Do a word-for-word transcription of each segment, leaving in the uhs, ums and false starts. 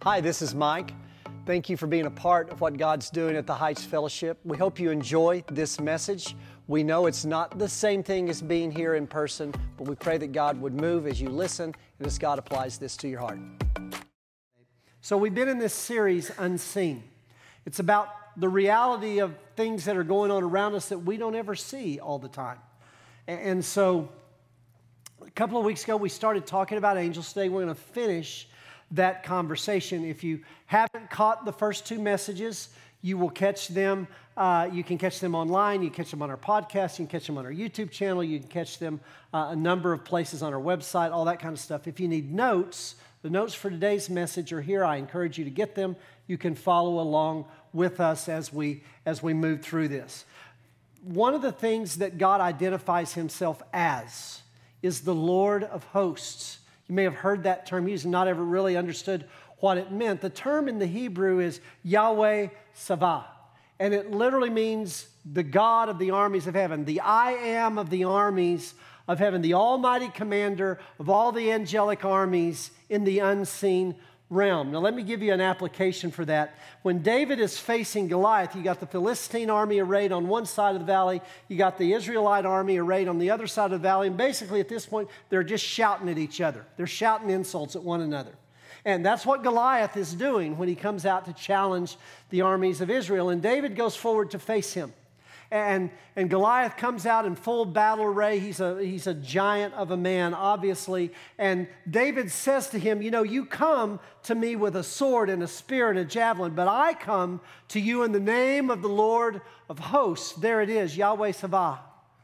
Hi, this is Mike. Thank you for being a part of what God's doing at the Heights Fellowship. We hope you enjoy this message. We know it's not the same thing as being here in person, but we pray that God would move as you listen and as God applies this to your heart. So we've been in this series, Unseen. It's about the reality of things that are going on around us that we don't ever see all the time. And so a couple of weeks ago, we started talking about angels. Today, we're going to finish that conversation. If you haven't caught the first two messages, you will catch them. Uh, you can catch them online. You can catch them on our podcast. You can catch them on our YouTube channel. You can catch them uh, a number of places on our website, all that kind of stuff. If you need notes, the notes for today's message are here. I encourage you to get them. You can follow along with us as we as we move through this. One of the things that God identifies himself as is the Lord of hosts. You may have heard that term used and not ever really understood what it meant. The term in the Hebrew is Yahweh Savah, and it literally means the God of the armies of heaven, the I am of the armies of heaven, the almighty commander of all the angelic armies in the unseen realm. Now, let me give you an application for that. When David is facing Goliath, you got the Philistine army arrayed on one side of the valley, you got the Israelite army arrayed on the other side of the valley, and basically at this point, they're just shouting at each other. They're shouting insults at one another. And that's what Goliath is doing when he comes out to challenge the armies of Israel. And David goes forward to face him. And, and Goliath comes out in full battle array. He's a, he's a giant of a man, obviously. And David says to him, you know, you come to me with a sword and a spear and a javelin, but I come to you in the name of the Lord of hosts. There it is, Yahweh Savah.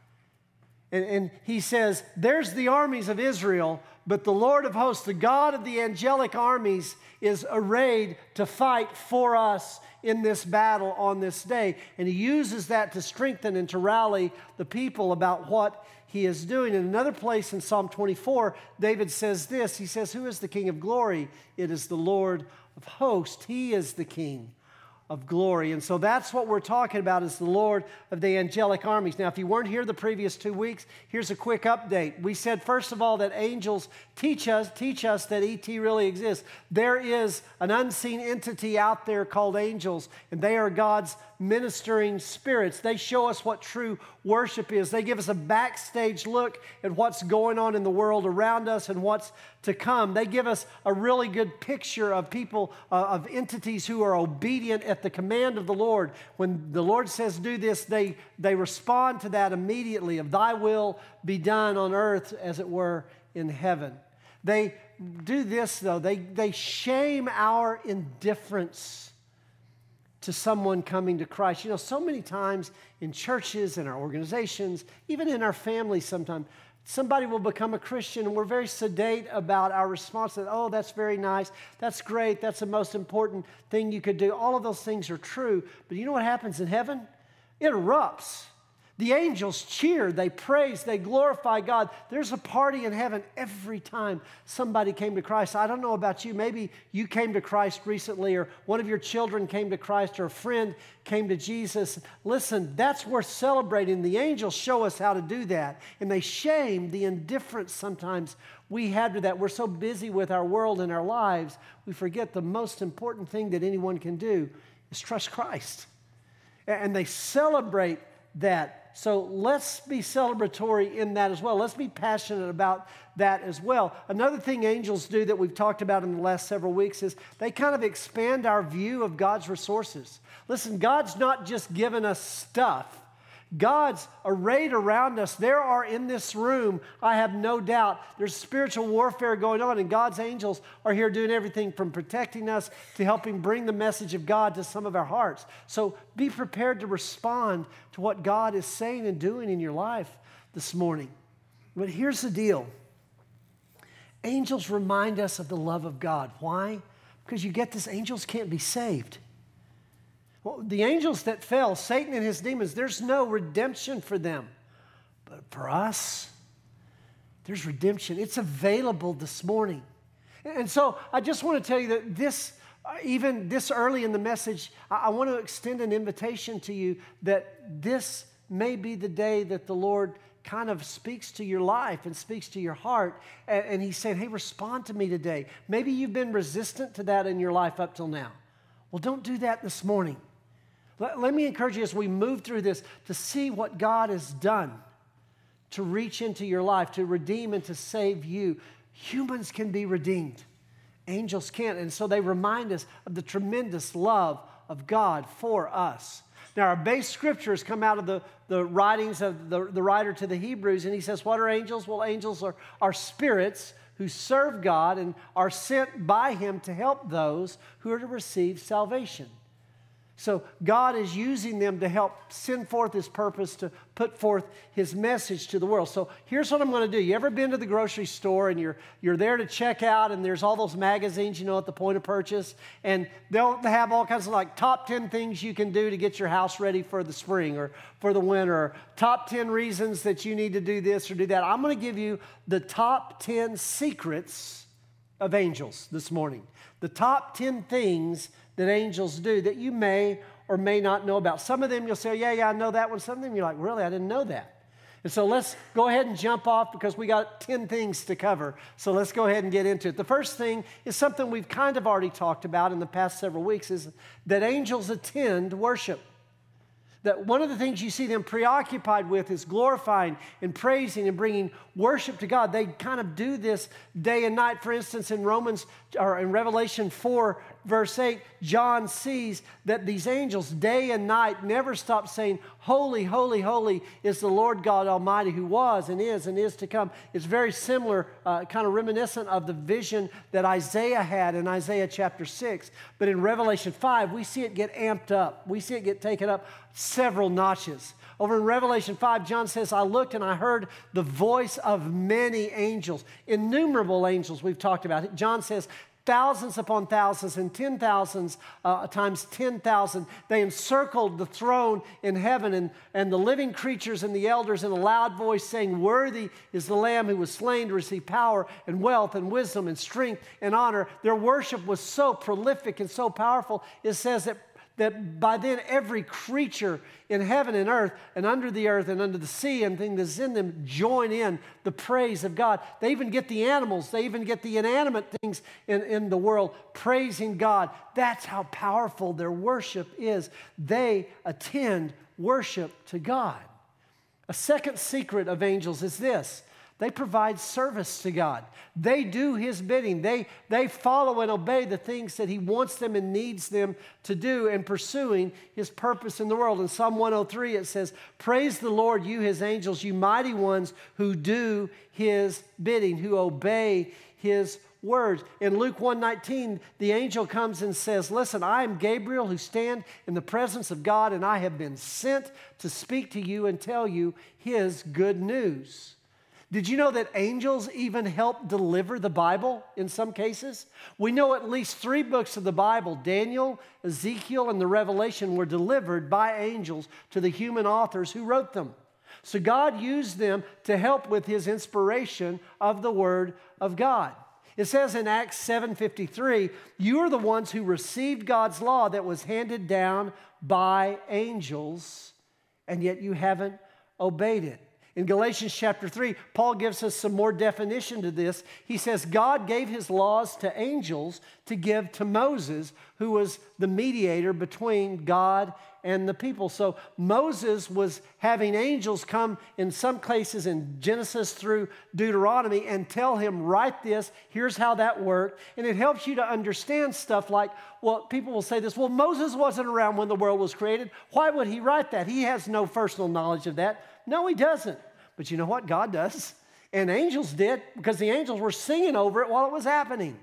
And, and he says, there's the armies of Israel, but the Lord of hosts, the God of the angelic armies, is arrayed to fight for us in this battle on this day. And he uses that to strengthen and to rally the people about what he is doing. In another place in Psalm twenty-four, David says this. He says, who is the King of glory? It is the Lord of hosts. He is the King of glory. And so that's what we're talking about, is the Lord of the angelic armies. Now, if you weren't here the previous two weeks, here's a quick update. We said, first of all, that angels teach us, teach us that E T really exists. There is an unseen entity out there called angels, and they are God's ministering spirits. They show us what true worship is. They give us a backstage look at what's going on in the world around us and what's to come. They give us a really good picture of people, uh, of entities who are obedient at the command of the Lord. When the Lord says do this, they, they respond to that immediately, of thy will be done on earth as it were in heaven. They do this, though. They, they shame our indifference to someone coming to Christ. You know, so many times in churches, in our organizations, even in our families sometimes, somebody will become a Christian and we're very sedate about our response to, oh, that's very nice, that's great, that's the most important thing you could do. All of those things are true, but you know what happens in heaven? It erupts. The angels cheer, they praise, they glorify God. There's a party in heaven every time somebody came to Christ. I don't know about you. Maybe you came to Christ recently, or one of your children came to Christ, or a friend came to Jesus. Listen, that's worth celebrating. The angels show us how to do that, and they shame the indifference sometimes we have to that. We're so busy with our world and our lives, we forget the most important thing that anyone can do is trust Christ. And they celebrate that. So let's be celebratory in that as well. Let's be passionate about that as well. Another thing angels do that we've talked about in the last several weeks is they kind of expand our view of God's resources. Listen, God's not just given us stuff. God's arrayed around us. There are in this room, I have no doubt, there's spiritual warfare going on, and God's angels are here doing everything from protecting us to helping bring the message of God to some of our hearts. So be prepared to respond to what God is saying and doing in your life this morning. But here's the deal. Angels remind us of the love of God. Why? Because you get this, angels can't be saved. Well, the angels that fell, Satan and his demons, there's no redemption for them. But for us, there's redemption. It's available this morning. And so I just want to tell you that this, even this early in the message, I want to extend an invitation to you that this may be the day that the Lord kind of speaks to your life and speaks to your heart. And, and he's saying, hey, respond to me today. Maybe you've been resistant to that in your life up till now. Well, don't do that this morning. Let, let me encourage you as we move through this to see what God has done to reach into your life, to redeem and to save you. Humans can be redeemed. Angels can't. And so they remind us of the tremendous love of God for us. Now, our base scriptures come out of the, the writings of the, the writer to the Hebrews, and he says, what are angels? Well, angels are, are spirits who serve God and are sent by him to help those who are to receive salvation. So God is using them to help send forth his purpose, to put forth his message to the world. So here's what I'm going to do. You ever been to the grocery store and you're you're there to check out and there's all those magazines, you know, at the point of purchase, and they'll have all kinds of like top ten things you can do to get your house ready for the spring or for the winter, or top ten reasons that you need to do this or do that. I'm going to give you the top ten secrets of angels this morning. The top ten things that angels do that you may or may not know about. Some of them you'll say, yeah, yeah, I know that one. Some of them you're like, really, I didn't know that. And so let's go ahead and jump off because we got ten things to cover. So let's go ahead and get into it. The first thing is something we've kind of already talked about in the past several weeks, is that angels attend worship. That one of the things you see them preoccupied with is glorifying and praising and bringing worship to God. They kind of do this day and night. For instance, in Romans or in Revelation four, verse eight, John sees that these angels day and night never stop saying, holy, holy, holy is the Lord God Almighty, who was and is and is to come. It's very similar, uh, kind of reminiscent of the vision that Isaiah had in Isaiah chapter six. But in Revelation five, we see it get amped up. We see it get taken up several notches. Over in Revelation five, John says, I looked and I heard the voice of many angels, innumerable angels we've talked about. John says, thousands upon thousands and ten thousands uh, times ten thousand. They encircled the throne in heaven, and, and the living creatures and the elders in a loud voice saying, worthy is the Lamb who was slain to receive power and wealth and wisdom and strength and honor. Their worship was so prolific and so powerful, it says that that by then every creature in heaven and earth and under the earth and under the sea and thing that's in them join in the praise of God. They even get the animals, they even get the inanimate things in, in the world praising God. That's how powerful their worship is. They attend worship to God. A second secret of angels is this: they provide service to God. They do his bidding. They, they follow and obey the things that he wants them and needs them to do in pursuing his purpose in the world. In Psalm one oh three, it says, praise the Lord, you his angels, you mighty ones who do his bidding, who obey his words. In Luke one nineteen, the angel comes and says, listen, I am Gabriel who stand in the presence of God, and I have been sent to speak to you and tell you his good news. Did you know that angels even help deliver the Bible in some cases? We know at least three books of the Bible, Daniel, Ezekiel, and the Revelation, were delivered by angels to the human authors who wrote them. So God used them to help with his inspiration of the Word of God. It says in Acts seven fifty-three, you are the ones who received God's law that was handed down by angels, and yet you haven't obeyed it. In Galatians chapter three, Paul gives us some more definition to this. He says, God gave his laws to angels to give to Moses, who was the mediator between God and the people. So Moses was having angels come in some places in Genesis through Deuteronomy and tell him, write this, here's how that worked. And it helps you to understand stuff like, well, people will say this, well, Moses wasn't around when the world was created. Why would he write that? He has no personal knowledge of that. No, he doesn't. But you know what? God does. And angels did, because the angels were singing over it while it was happening.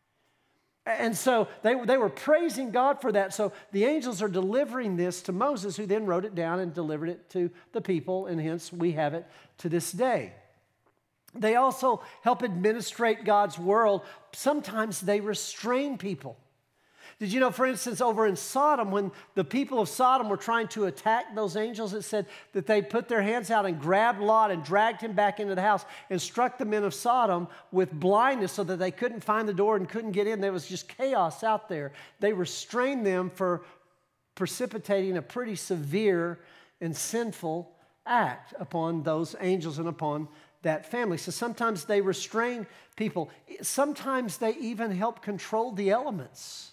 And so they, they were praising God for that. So the angels are delivering this to Moses, who then wrote it down and delivered it to the people, and hence we have it to this day. They also help administrate God's world. Sometimes they restrain people. Did you know, for instance, over in Sodom, when the people of Sodom were trying to attack those angels, it said that they put their hands out and grabbed Lot and dragged him back into the house and struck the men of Sodom with blindness so that they couldn't find the door and couldn't get in. There was just chaos out there. They restrained them for precipitating a pretty severe and sinful act upon those angels and upon that family. So sometimes they restrain people. Sometimes they even help control the elements.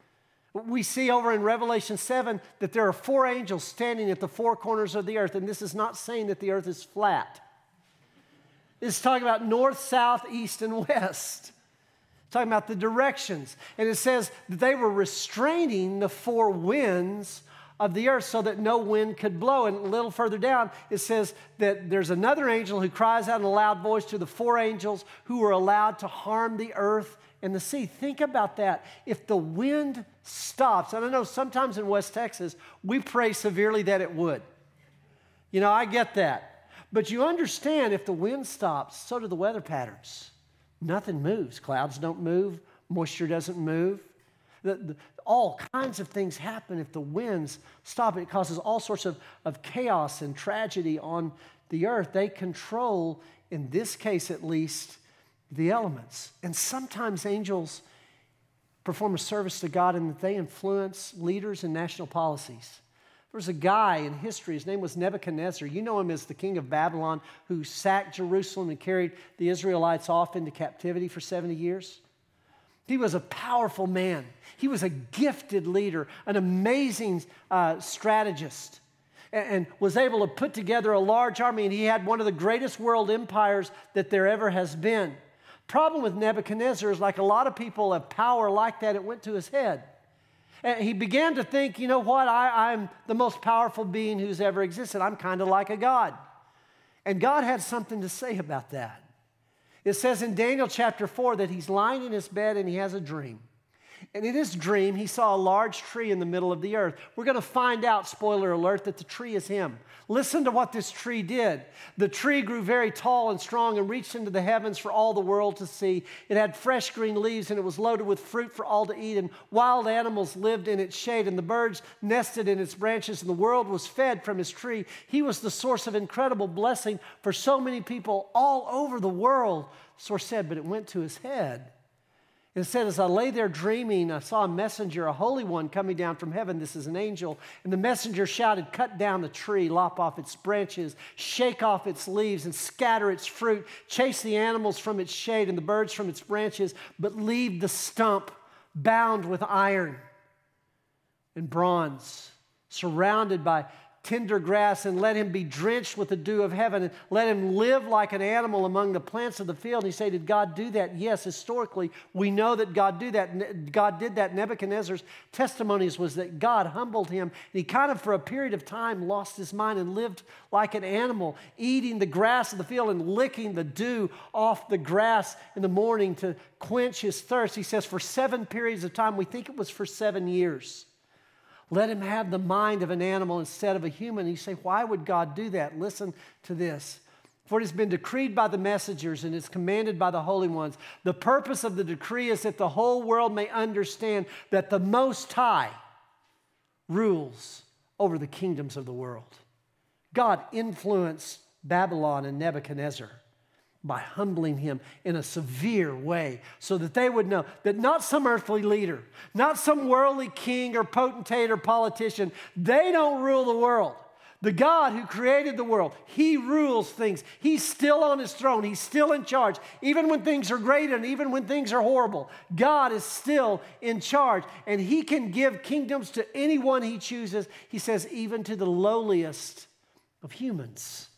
We see over in Revelation seven that there are four angels standing at the four corners of the earth, and this is not saying that the earth is flat. It's talking about north, south, east, and west. It's talking about the directions. And it says that they were restraining the four winds of the earth so that no wind could blow. And a little further down, it says that there's another angel who cries out in a loud voice to the four angels who were allowed to harm the earth and the sea. Think about that. If the wind stops, and I know sometimes in West Texas, we pray severely that it would. You know, I get that. But you understand if the wind stops, so do the weather patterns. Nothing moves. Clouds don't move. Moisture doesn't move. The, the, all kinds of things happen if the winds stop. It causes all sorts of, of chaos and tragedy on the earth. They control, in this case at least, the elements. And sometimes angels perform a service to God in that they influence leaders and national policies. There was a guy in history, his name was Nebuchadnezzar. You know him as the king of Babylon who sacked Jerusalem and carried the Israelites off into captivity for seventy years. He was a powerful man. He was a gifted leader, an amazing uh, strategist, and, and was able to put together a large army, and he had one of the greatest world empires that there ever has been. Problem with Nebuchadnezzar is, like a lot of people have power like that, it went to his head. And he began to think, you know what, I, I'm the most powerful being who's ever existed. I'm kind of like a god. And God had something to say about that. It says in Daniel chapter four that he's lying in his bed and he has a dream. And in his dream, he saw a large tree in the middle of the earth. We're going to find out, spoiler alert, that the tree is him. Listen to what this tree did. The tree grew very tall and strong and reached into the heavens for all the world to see. It had fresh green leaves and it was loaded with fruit for all to eat. And wild animals lived in its shade and the birds nested in its branches. And the world was fed from his tree. He was the source of incredible blessing for so many people all over the world. Source said, but it went to his head. It said, as I lay there dreaming, I saw a messenger, a holy one, coming down from heaven. This is an angel. And the messenger shouted, cut down the tree, lop off its branches, shake off its leaves, and scatter its fruit. Chase the animals from its shade and the birds from its branches, but leave the stump bound with iron and bronze, surrounded by tender grass, and let him be drenched with the dew of heaven, and let him live like an animal among the plants of the field. And you say, did God do that? Yes, historically, we know that God do that. God did that. Nebuchadnezzar's testimonies was that God humbled him, and he kind of, for a period of time, lost his mind and lived like an animal, eating the grass of the field and licking the dew off the grass in the morning to quench his thirst. He says, for seven periods of time, we think it was for seven years. Let him have the mind of an animal instead of a human. You say, why would God do that? Listen to this. For it has been decreed by the messengers and is commanded by the holy ones. The purpose of the decree is that the whole world may understand that the Most High rules over the kingdoms of the world. God influenced Babylon and Nebuchadnezzar by humbling him in a severe way so that they would know that not some earthly leader, not some worldly king or potentate or politician, they don't rule the world. The God who created the world, he rules things. He's still on his throne. He's still in charge. Even when things are great and even when things are horrible, God is still in charge. And he can give kingdoms to anyone he chooses. He says, even to the lowliest of humans.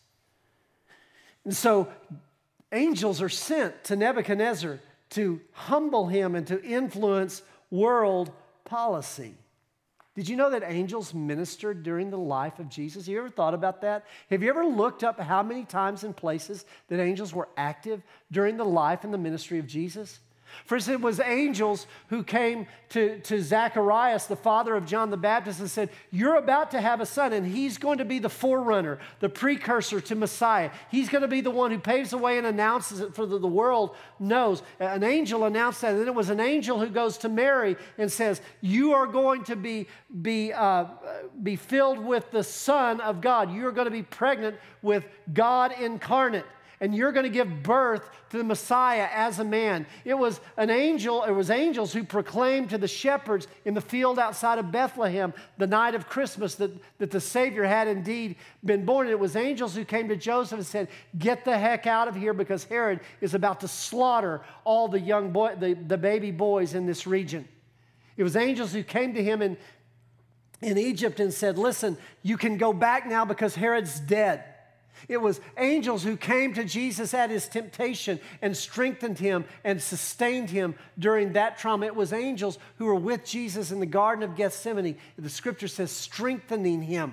And so angels are sent to Nebuchadnezzar to humble him and to influence world policy. Did you know that angels ministered during the life of Jesus? Have you ever thought about that? Have you ever looked up how many times and places that angels were active during the life and the ministry of Jesus? For instance, it was angels who came to, to Zacharias, the father of John the Baptist, and said, you're about to have a son, and he's going to be the forerunner, the precursor to Messiah. He's going to be the one who paves the way and announces it for the, the world knows. An angel announced that, and then it was an angel who goes to Mary and says, you are going to be, be, uh, be filled with the Son of God. You're going to be pregnant with God incarnate. and you're going to give birth to the Messiah as a man. It was an angel, it was angels who proclaimed to the shepherds in the field outside of Bethlehem the night of Christmas that, that the Savior had indeed been born. And it was angels who came to Joseph and said, get the heck out of here because Herod is about to slaughter all the young boy, the, the baby boys in this region. It was angels who came to him in, in Egypt and said, listen, you can go back now because Herod's dead. It was angels who came to Jesus at his temptation and strengthened him and sustained him during that trauma. It was angels who were with Jesus in the Garden of Gethsemane. The scripture says, strengthening him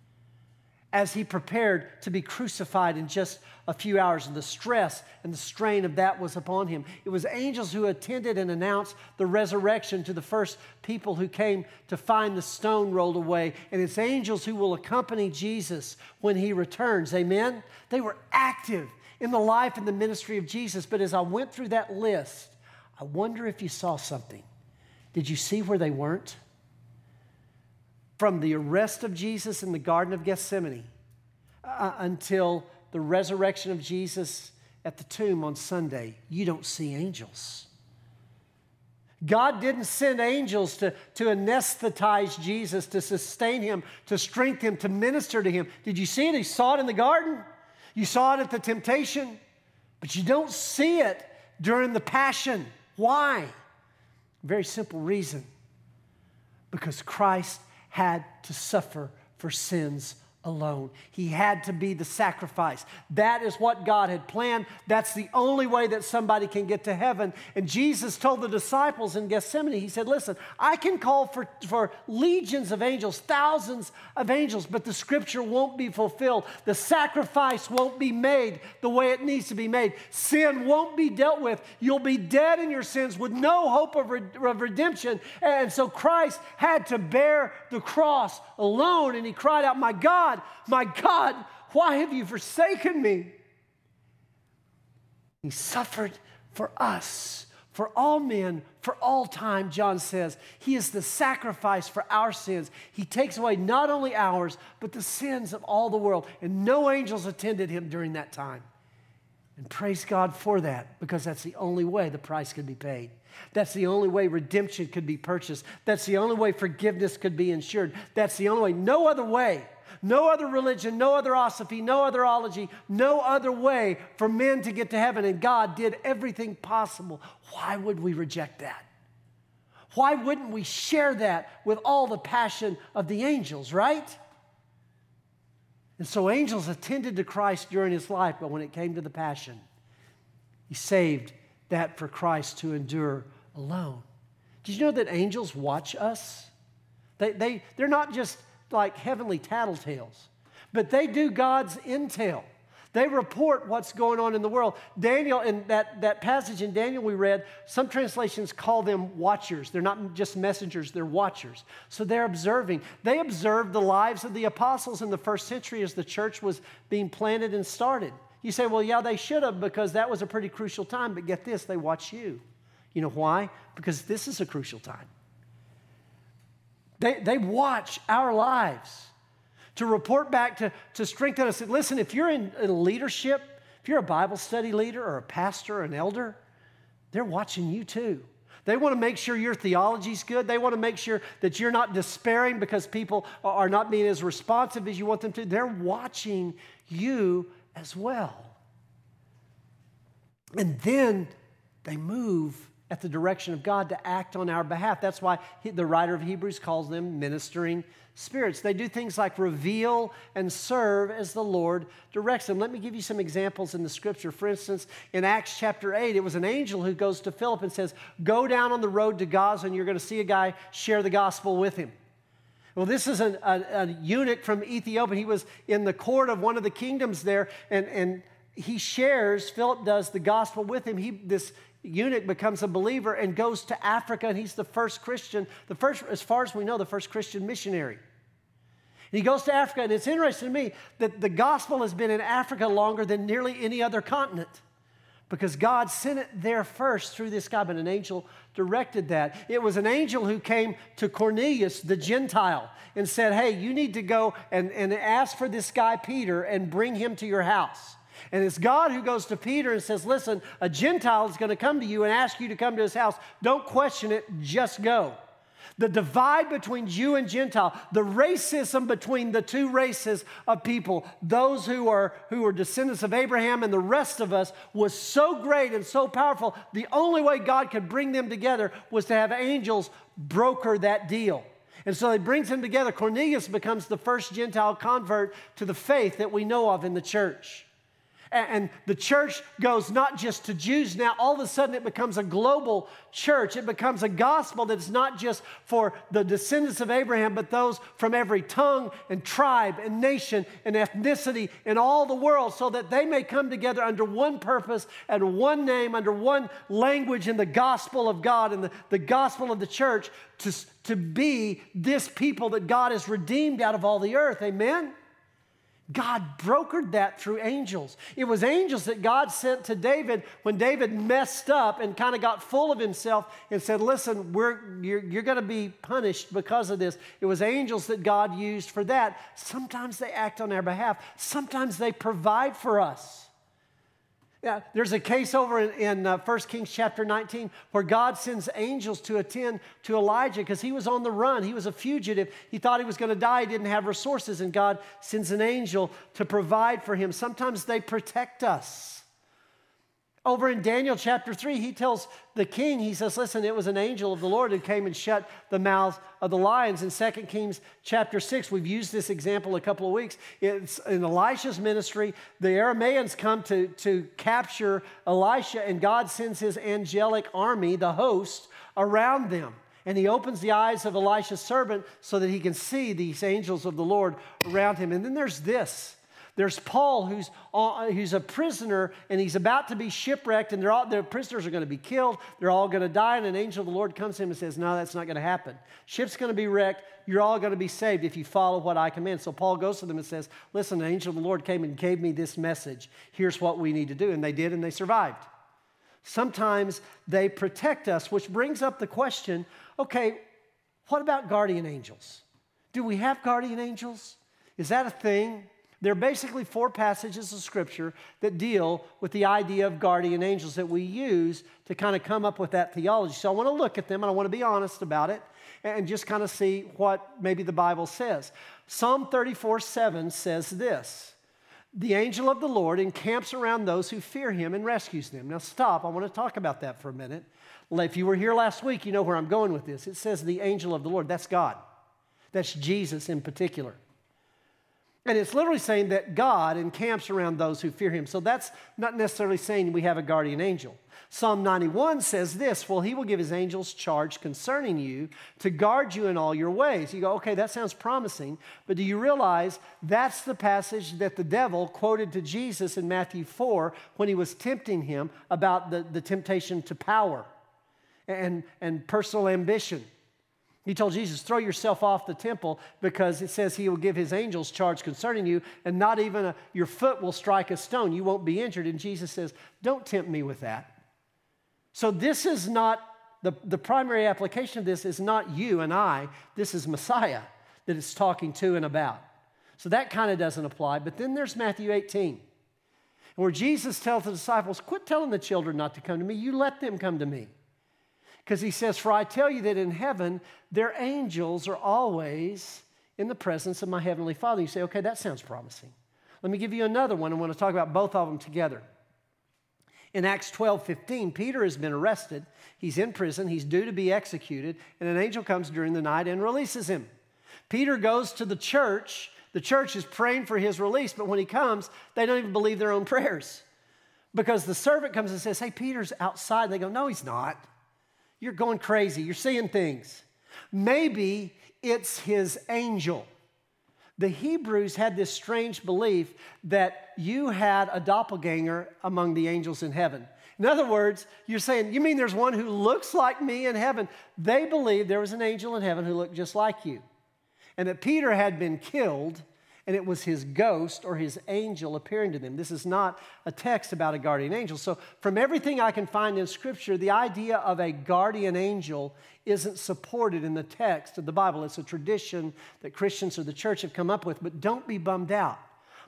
as he prepared to be crucified in just a few hours. And the stress and the strain of that was upon him. It was angels who attended and announced the resurrection to the first people who came to find the stone rolled away. And it's angels who will accompany Jesus when he returns. Amen? They were active in the life and the ministry of Jesus. But as I went through that list, I wonder if you saw something. Did you see where they weren't? From the arrest of Jesus in the Garden of Gethsemane uh, until the resurrection of Jesus at the tomb on Sunday, you don't see angels. God didn't send angels to, to anesthetize Jesus, to sustain him, to strengthen him, to minister to him. Did you see it? You saw it in the garden. You saw it at the temptation. But you don't see it during the passion. Why? Very simple reason. Because Christ had to suffer for sins alone. He had to be the sacrifice. That is what God had planned. That's the only way that somebody can get to heaven. And Jesus told the disciples in Gethsemane, he said, listen, I can call for, for legions of angels, thousands of angels, but the scripture won't be fulfilled. The sacrifice won't be made the way it needs to be made. Sin won't be dealt with. You'll be dead in your sins with no hope of, re- of redemption. And so Christ had to bear the cross alone. And he cried out, my God, my God, why have you forsaken me? He suffered for us, for all men, for all time, John says. He is the sacrifice for our sins. He takes away not only ours, but the sins of all the world. And no angels attended him during that time. And praise God for that, because that's the only way the price could be paid. That's the only way redemption could be purchased. That's the only way forgiveness could be ensured. That's the only way. No other way. No other religion, no other osophy, no other ology, no other way for men to get to heaven. And God did everything possible. Why would we reject that? Why wouldn't we share that with all the passion of the angels, right? And so angels attended to Christ during his life, but when it came to the passion, he saved that for Christ to endure alone. Did you know that angels watch us? They, they, they're not just like heavenly tattletales, but they do God's intel. They report what's going on in the world. Daniel, in that, that passage in Daniel we read, some translations call them watchers. They're not just messengers, they're watchers. So they're observing. They observed the lives of the apostles in the first century as the church was being planted and started. You say, well, yeah, they should have, because that was a pretty crucial time, but get this, they watch you. You know why? Because this is a crucial time. They, they watch our lives to report back, to, to strengthen us. Listen, if you're in, in leadership, if you're a Bible study leader or a pastor or an elder, they're watching you too. They want to make sure your theology's good. They want to make sure that you're not despairing because people are not being as responsive as you want them to. They're watching you as well. And then they move at the direction of God to act on our behalf. That's why he, the writer of Hebrews calls them ministering spirits. They do things like reveal and serve as the Lord directs them. Let me give you some examples in the scripture. For instance, in Acts chapter eight, it was an angel who goes to Philip and says, go down on the road to Gaza and you're going to see a guy share the gospel with him. Well, this is an, a, a eunuch from Ethiopia. He was in the court of one of the kingdoms there, and, and he shares, Philip does, the gospel with him. He, this eunuch becomes a believer and goes to Africa, and he's the first Christian, the first, as far as we know, the first Christian missionary. And he goes to Africa, and it's interesting to me that the gospel has been in Africa longer than nearly any other continent, because God sent it there first through this guy, but an angel directed that. It was an angel who came to Cornelius, the Gentile, and said, hey, you need to go and, and ask for this guy Peter and bring him to your house. And it's God who goes to Peter and says, listen, a Gentile is going to come to you and ask you to come to his house. Don't question it, just go. The divide between Jew and Gentile, the racism between the two races of people, those who are, who are descendants of Abraham and the rest of us, was so great and so powerful. The only way God could bring them together was to have angels broker that deal. And so he brings them together. Cornelius becomes the first Gentile convert to the faith that we know of in the church. And the church goes not just to Jews now. All of a sudden it becomes a global church. It becomes a gospel that's not just for the descendants of Abraham, but those from every tongue and tribe and nation and ethnicity in all the world, so that they may come together under one purpose and one name, under one language in the gospel of God and the, the gospel of the church, to, to be this people that God has redeemed out of all the earth. Amen? God brokered that through angels. It was angels that God sent to David when David messed up and kind of got full of himself and said, listen, we're, you're, you're going to be punished because of this. It was angels that God used for that. Sometimes they act on our behalf. Sometimes they provide for us. Yeah, there's a case over in, in uh, First Kings chapter nineteen where God sends angels to attend to Elijah because he was on the run. He was a fugitive. He thought he was going to die. He didn't have resources, and God sends an angel to provide for him. Sometimes they protect us. Over in Daniel chapter three, he tells the king, he says, listen, it was an angel of the Lord who came and shut the mouths of the lions. In Second Kings chapter six, we've used this example a couple of weeks. It's in Elisha's ministry. The Arameans come to, to capture Elisha, and God sends his angelic army, the host, around them. And he opens the eyes of Elisha's servant so that he can see these angels of the Lord around him. And then there's this. There's Paul, who's, uh, who's a prisoner, and he's about to be shipwrecked, and they're all, the prisoners are going to be killed. They're all going to die, and an angel of the Lord comes to him and says, no, that's not going to happen. Ship's going to be wrecked. You're all going to be saved if you follow what I command. So Paul goes to them and says, listen, an angel of the Lord came and gave me this message. Here's what we need to do. And they did, and they survived. Sometimes they protect us, which brings up the question, okay, what about guardian angels? Do we have guardian angels? Is that a thing? There are basically four passages of Scripture that deal with the idea of guardian angels that we use to kind of come up with that theology. So I want to look at them, and I want to be honest about it and just kind of see what maybe the Bible says. Psalm thirty-four seven says this, the angel of the Lord encamps around those who fear him and rescues them. Now stop, I want to talk about that for a minute. If you were here last week, you know where I'm going with this. It says the angel of the Lord, that's God. That's Jesus in particular. And it's literally saying that God encamps around those who fear him. So that's not necessarily saying we have a guardian angel. Psalm ninety-one says this, well, he will give his angels charge concerning you to guard you in all your ways. You go, okay, that sounds promising. But do you realize that's the passage that the devil quoted to Jesus in Matthew four when he was tempting him about the, the temptation to power and, and personal ambition. He told Jesus, throw yourself off the temple because it says he will give his angels charge concerning you, and not even a, your foot will strike a stone. You won't be injured. And Jesus says, don't tempt me with that. So this is not, the, the primary application of this is not you and I. This is Messiah that it's talking to and about. So that kind of doesn't apply. But then there's Matthew eighteen, where Jesus tells the disciples, quit telling the children not to come to me. You let them come to me. Because he says, for I tell you that in heaven, their angels are always in the presence of my heavenly Father. You say, okay, that sounds promising. Let me give you another one. I want to talk about both of them together. In Acts twelve fifteen, Peter has been arrested. He's in prison. He's due to be executed. And an angel comes during the night and releases him. Peter goes to the church. The church is praying for his release. But when he comes, they don't even believe their own prayers. Because the servant comes and says, hey, Peter's outside. And they go, no, he's not. You're going crazy. You're seeing things. Maybe it's his angel. The Hebrews had this strange belief that you had a doppelganger among the angels in heaven. In other words, you're saying, you mean there's one who looks like me in heaven? They believed there was an angel in heaven who looked just like you. And that Peter had been killed, and it was his ghost or his angel appearing to them. This is not a text about a guardian angel. So from everything I can find in Scripture, the idea of a guardian angel isn't supported in the text of the Bible. It's a tradition that Christians or the church have come up with, but don't be bummed out.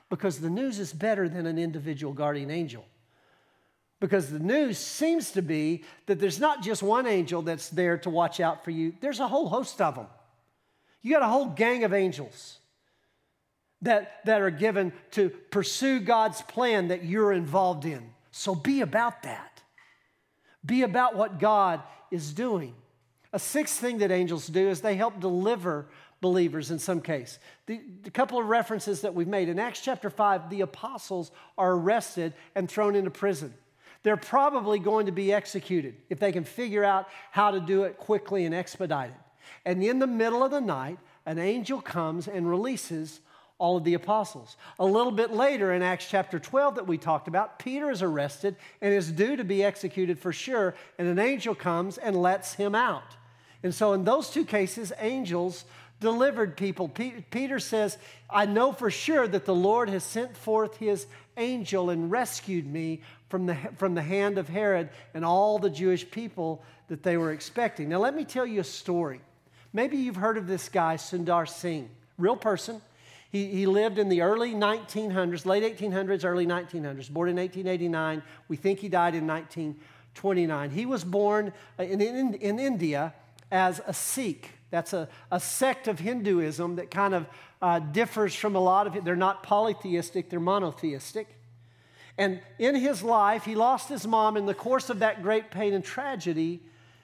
Because the news is better than an individual guardian angel. Because the news seems to be that there's not just one angel that's there to watch out for you. There's a whole host of them. You got a whole gang of angels that, that are given to pursue God's plan that you're involved in. So be about that. Be about what God is doing. A sixth thing that angels do is they help deliver believers in some case. The, the couple of references that we've made. In Acts chapter five, the apostles are arrested and thrown into prison. They're probably going to be executed if they can figure out how to do it quickly and expedite it. And in the middle of the night, an angel comes and releases all of the apostles. A little bit later in Acts chapter twelve that we talked about, Peter is arrested and is due to be executed for sure, and an angel comes and lets him out. And so in those two cases, angels delivered people. P- Peter says, I know for sure that the Lord has sent forth his angel and rescued me from the, from the hand of Herod and all the Jewish people that they were expecting. Now let me tell you a story. Maybe you've heard of this guy, Sundar Singh, real person. He, he lived in the early nineteen hundreds, late eighteen hundreds, early nineteen hundreds, born in eighteen eighty-nine. We think he died in nineteen twenty-nine. He was born in, in, in India as a Sikh. That's a, a sect of Hinduism that kind of uh, differs from a lot of it. They're not polytheistic, they're monotheistic. And in his life, he lost his mom. In the course of that great pain and tragedy,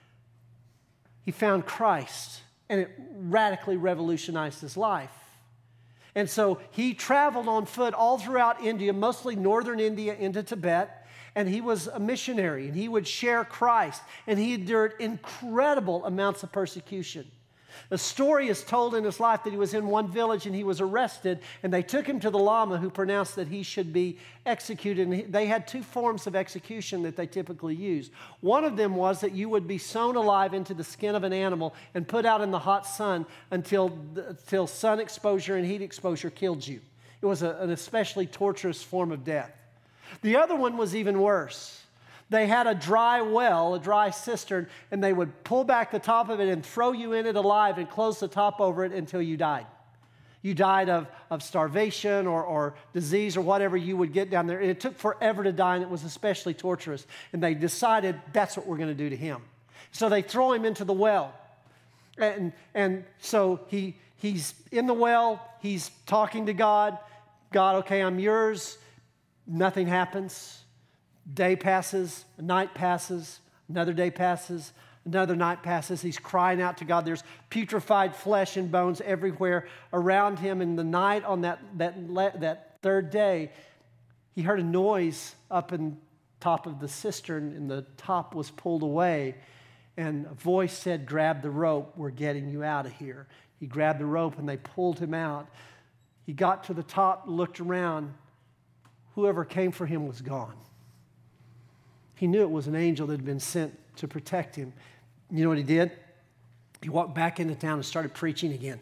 he found Christ, and it radically revolutionized his life. And so he traveled on foot all throughout India, mostly northern India into Tibet, and he was a missionary, and he would share Christ, and he endured incredible amounts of persecution. The story is told in his life that he was in one village and he was arrested, and they took him to the Lama, who pronounced that he should be executed. And he, they had two forms of execution that they typically used. One of them was that you would be sewn alive into the skin of an animal and put out in the hot sun until, until sun exposure and heat exposure killed you. It was a, an especially torturous form of death. The other one was even worse. They had a dry well, a dry cistern, and they would pull back the top of it and throw you in it alive and close the top over it until you died. You died of, of starvation or, or disease or whatever you would get down there. And it took forever to die, and it was especially torturous. And they decided that's what we're going to do to him. So they throw him into the well. And, and so he, he's in the well. He's talking to God. God, okay, I'm yours. Nothing happens. Day passes, a night passes, another day passes, another night passes. He's crying out to God. There's putrefied flesh and bones everywhere around him. In the night on that, that, that third day, he heard a noise up in top of the cistern, and the top was pulled away. And a voice said, grab the rope, we're getting you out of here. He grabbed the rope, and they pulled him out. He got to the top, looked around. Whoever came for him was gone. He knew it was an angel that had been sent to protect him. You know what he did? He walked back into town and started preaching again.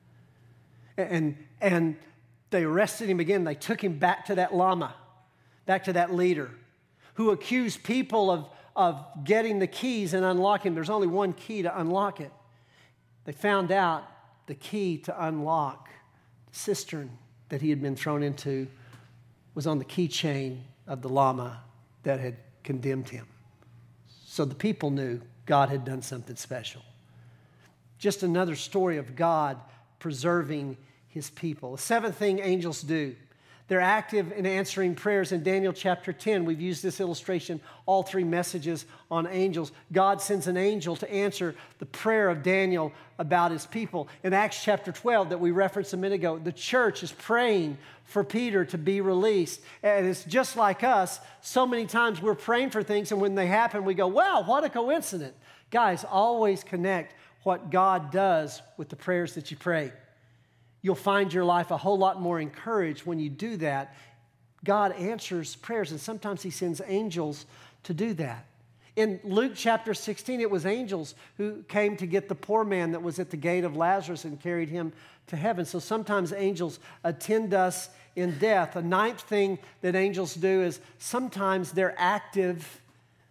And, and they arrested him again. They took him back to that lama, back to that leader, who accused people of, of getting the keys and unlocking. There's only one key to unlock it. They found out the key to unlock the cistern that he had been thrown into was on the keychain of the lama that had condemned him. So the people knew God had done something special. Just another story of God preserving his people. The seventh thing angels do, they're active in answering prayers. In Daniel chapter ten, we've used this illustration, all three messages on angels. God sends an angel to answer the prayer of Daniel about his people. In Acts chapter twelve that we referenced a minute ago, the church is praying for Peter to be released. And it's just like us. So many times we're praying for things, and when they happen, we go, wow, what a coincidence. Guys, always connect what God does with the prayers that you pray. You'll find your life a whole lot more encouraged when you do that. God answers prayers, and sometimes he sends angels to do that. In Luke chapter sixteen, it was angels who came to get the poor man that was at the gate of Lazarus and carried him to heaven. So sometimes angels attend us in death. A ninth thing that angels do is sometimes they're active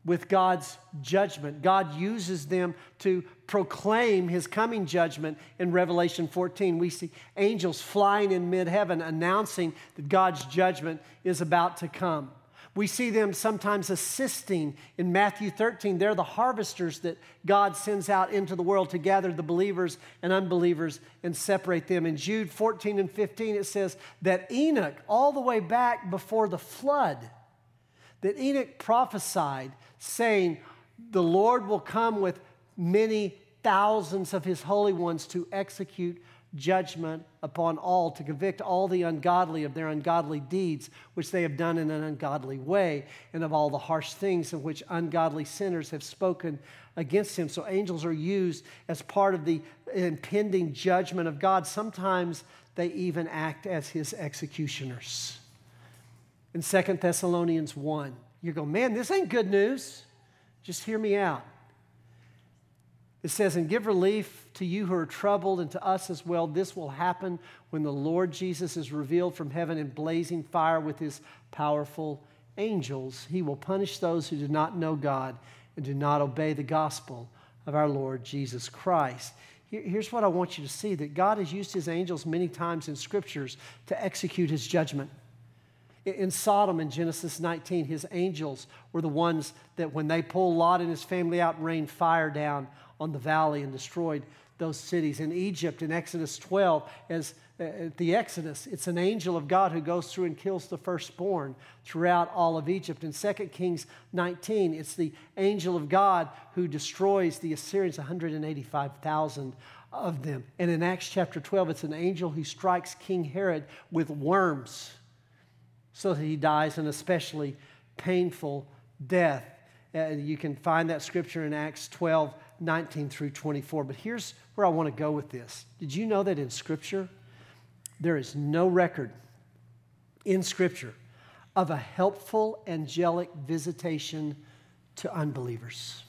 with God's judgment. God uses them to proclaim his coming judgment. In Revelation fourteen, we see angels flying in mid-heaven announcing that God's judgment is about to come. We see them sometimes assisting. In Matthew thirteen, they're the harvesters that God sends out into the world to gather the believers and unbelievers and separate them. In Jude fourteen and fifteen, it says that Enoch, all the way back before the flood, that Enoch prophesied, saying, the Lord will come with many thousands of his holy ones to execute judgment upon all, to convict all the ungodly of their ungodly deeds, which they have done in an ungodly way, and of all the harsh things in which ungodly sinners have spoken against him. So angels are used as part of the impending judgment of God. Sometimes they even act as his executioners. In Second Thessalonians one, you go, man, this ain't good news. Just hear me out. It says, and give relief to you who are troubled, and to us as well. This will happen when the Lord Jesus is revealed from heaven in blazing fire with his powerful angels. He will punish those who do not know God and do not obey the gospel of our Lord Jesus Christ. Here's what I want you to see, that God has used his angels many times in scriptures to execute his judgment. In Sodom, in Genesis nineteen, his angels were the ones that when they pulled Lot and his family out, rained fire down on the valley and destroyed those cities. In Egypt, in Exodus twelve, as uh, at the Exodus, it's an angel of God who goes through and kills the firstborn throughout all of Egypt. In Second Kings nineteen, it's the angel of God who destroys the Assyrians, one hundred eighty-five thousand of them. And in Acts chapter twelve, it's an angel who strikes King Herod with worms so that he dies an especially painful death. Uh, you can find that scripture in Acts twelve, nineteen through twenty-four. But here's where I want to go with this. Did you know that in Scripture, there is no record in Scripture of a helpful angelic visitation to unbelievers?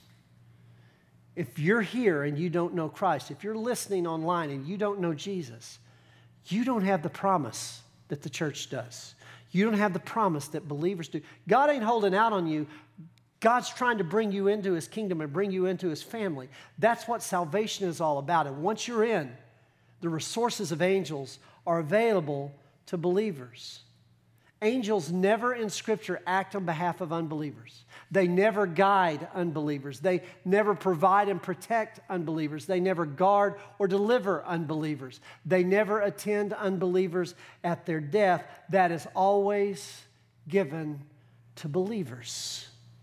If you're here and you don't know Christ, if you're listening online and you don't know Jesus, you don't have the promise that the church does. You don't have the promise that believers do. God ain't holding out on you. God's trying to bring you into his kingdom and bring you into his family. That's what salvation is all about. And once you're in, the resources of angels are available to believers. Angels never in Scripture act on behalf of unbelievers. They never guide unbelievers. They never provide and protect unbelievers. They never guard or deliver unbelievers. They never attend unbelievers at their death. That is always given to believers.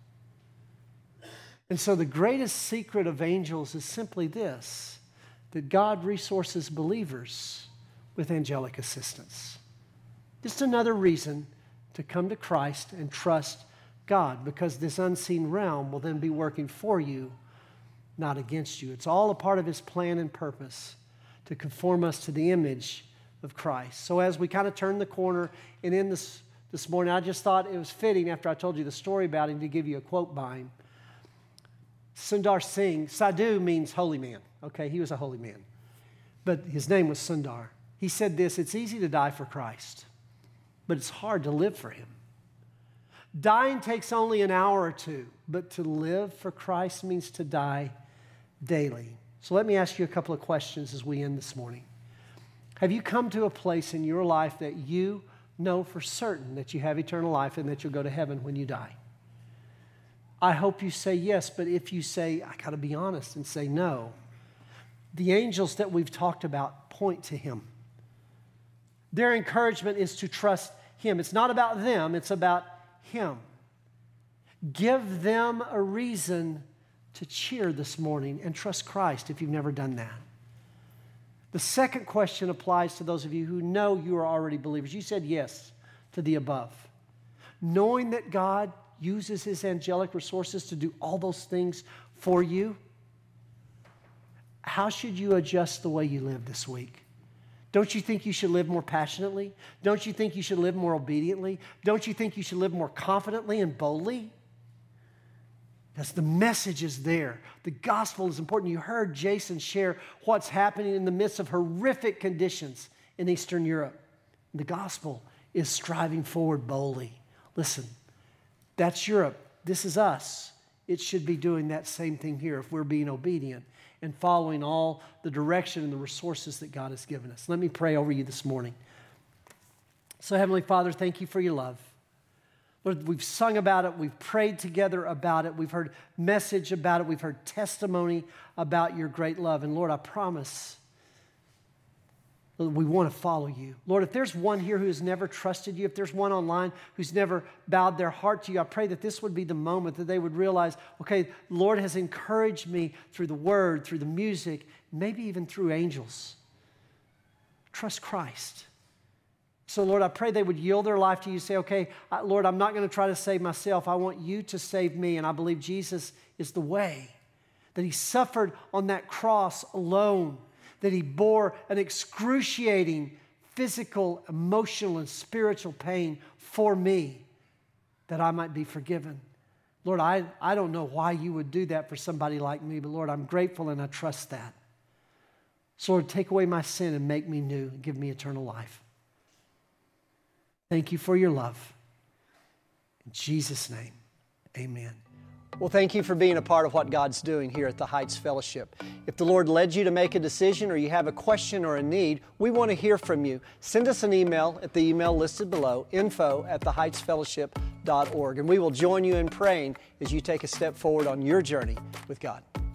And so the greatest secret of angels is simply this, that God resources believers with angelic assistance. Just another reason to come to Christ and trust God, because this unseen realm will then be working for you, not against you. It's all a part of his plan and purpose to conform us to the image of Christ. So as we kind of turn the corner and in this, this morning, I just thought it was fitting after I told you the story about him to give you a quote by him. Sundar Singh, Sadhu means holy man. Okay, he was a holy man. But his name was Sundar. He said this, it's easy to die for Christ, but it's hard to live for him. Dying takes only an hour or two, but to live for Christ means to die daily. So let me ask you a couple of questions as we end this morning. Have you come to a place in your life that you know for certain that you have eternal life and that you'll go to heaven when you die? I hope you say yes, but if you say, I got to be honest and say no, the angels that we've talked about point to him. Their encouragement is to trust him. It's not about them, it's about him. Give them a reason to cheer this morning and trust Christ if you've never done that. The second question applies to those of you who know you are already believers. You said yes to the above. Knowing that God uses his angelic resources to do all those things for you, how should you adjust the way you live this week? Don't you think you should live more passionately? Don't you think you should live more obediently? Don't you think you should live more confidently and boldly? Because the message is there. The gospel is important. You heard Jason share what's happening in the midst of horrific conditions in Eastern Europe. The gospel is striving forward boldly. Listen, that's Europe. This is us it should be doing that same thing here if we're being obedient and following all the direction and the resources that God has given us. Let me pray over you this morning. So, Heavenly Father, thank you for your love. Lord, we've sung about it. We've prayed together about it. We've heard message about it. We've heard testimony about your great love. And Lord, I promise we want to follow you. Lord, if there's one here who has never trusted you, if there's one online who's never bowed their heart to you, I pray that this would be the moment that they would realize, okay, Lord has encouraged me through the word, through the music, maybe even through angels. Trust Christ. So, Lord, I pray they would yield their life to you, say, okay, Lord, I'm not going to try to save myself. I want you to save me, and I believe Jesus is the way, that he suffered on that cross alone, that he bore an excruciating physical, emotional, and spiritual pain for me, that I might be forgiven. Lord, I, I don't know why you would do that for somebody like me, but Lord, I'm grateful and I trust that. So, Lord, take away my sin and make me new and give me eternal life. Thank you for your love. In Jesus' name, amen. Well, thank you for being a part of what God's doing here at the Heights Fellowship. If the Lord led you to make a decision or you have a question or a need, we want to hear from you. Send us an email at the email listed below, info at the heights fellowship dot org, and we will join you in praying as you take a step forward on your journey with God.